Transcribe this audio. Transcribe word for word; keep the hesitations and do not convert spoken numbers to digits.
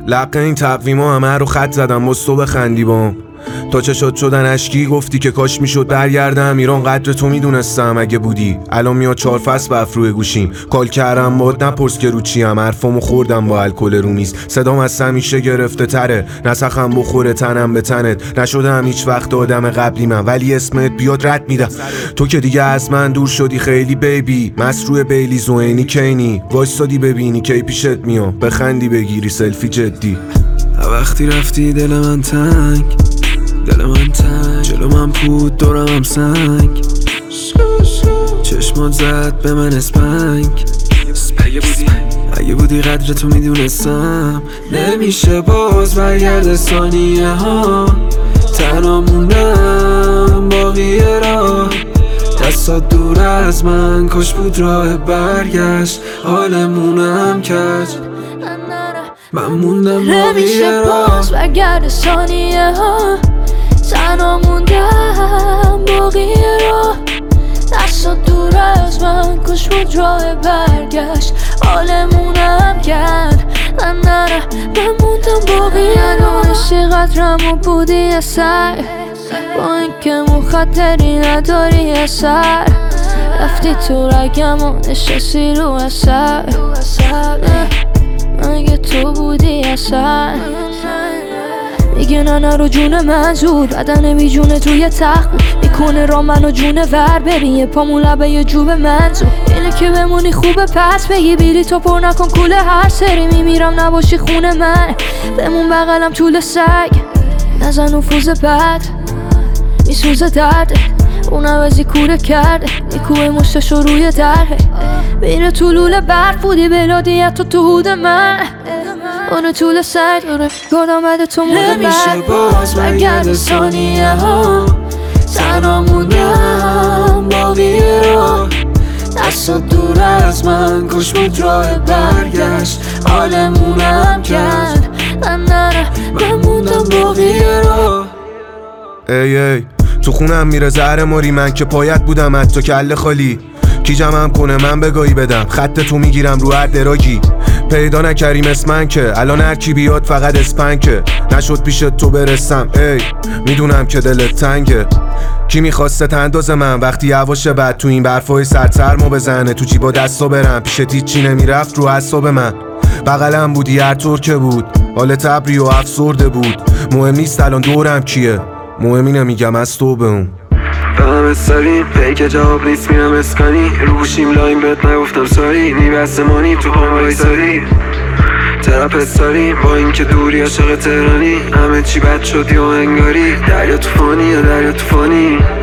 لقه این تقویما همه رو خط زدم باز تو بخندی بام. تا چشات شدن اشکی گفتی که کاش میشد برگردم ایران. قدر تو میدونستم اگه بودی الان میاد چهار فصل به افروی گوشیم. کال کردم باد نپرس که رو چیم، حرفامو خوردم با الکل رو میز. صدام از همیشه گرفته تره، نسخم بخوره تنم به تنت. نشدم هیچ وقت آدم قبلی من ولی اسمت بیاد رد میدم. تو که دیگه از من دور شدی خیلی بیبی، مصروع بیلی زوینی کینی. وایسادی ببینی کی پیشت میام، بخندی بگیری سلفی جدی. وقتی رفتی دل من تنگ، دل من تنگ، جلو من پود دورم هم سنگ. چشمات زد به من اسپنگ. اگه بودی قدر تو میدونستم نمیشه باز برگرد ثانیه ها. تنها موندم باقی راه، دستات دور از من کاش بود راه برگشت. حالمونم کرد من موندم نمیشه باز برگرد ثانیه ها. تنها موندم باقی راه، دستات دور از من کاش بود راه برگشت. حالمونم کرد من نره من موندم باقی راه. نشی قدرمو بودی اثر، با اینکه مخاطری نداری اثر. رفتی تو رگم و نشستی رو اثر. اگه تو بودی اثر میگه نه نرو جون منظور، بدن بی جونه توی تخت میکنه را منو جونه ور. ببین یه پامون لبه یه جوب منظور، اینه که بمونی خوبه پس بگی بیری تو پر نکن کوله. هر سری میمیرم نباشی خونه من، بمون بغلم طول سگ. نزن نفوذ بد میسوزه درده، اون عوضی کوره کرده میکوه مشتشو روی درهه. میره تو لوله برف بودی بلادیت تو تو هود من، اونو طول سر داره گردم بعد تو مونده. نمیشه باز برگرد ثانیه ها. تنها موندم باقی راه، دستات دور از من کاش بود راه برگشت. حالمونم کرد من نره من موندم باقی راه. ای ای تو خونم میره زهر ماری، من که پایت بودم از تو کله خالی. کی جمعم کنه من بگاهی بدم، خط تو میگیرم رو هر دراگی. پیدا نکریم اسمن که الان هر کی بیاد فقط اسپنکه. نشد پیش تو برسم ای میدونم که دلت تنگه. کی میخواسته تنداز من وقتی هواشه بعد تو این برفای سرسرمو بزنه. تو جیبا دستا برم پیشت هیچی نمیرفت رو حساب من. بغلم بودی هر طور که بود، حال تبری و افسرده بود. مهم نیست الان دورم کیه، مهم اینه میگم از تو به اون. فهم استاریم پیک جواب نیست میرم اسکانی. رو گوشیم لایم بهت نگفتم ساری، نیبسته مانی تو پام وایساری. ترپ استاریم با اینکه دوری عاشق تهرانی. همه چی بد شد یا انگاری، دریا توفانی یا دریا توفانی.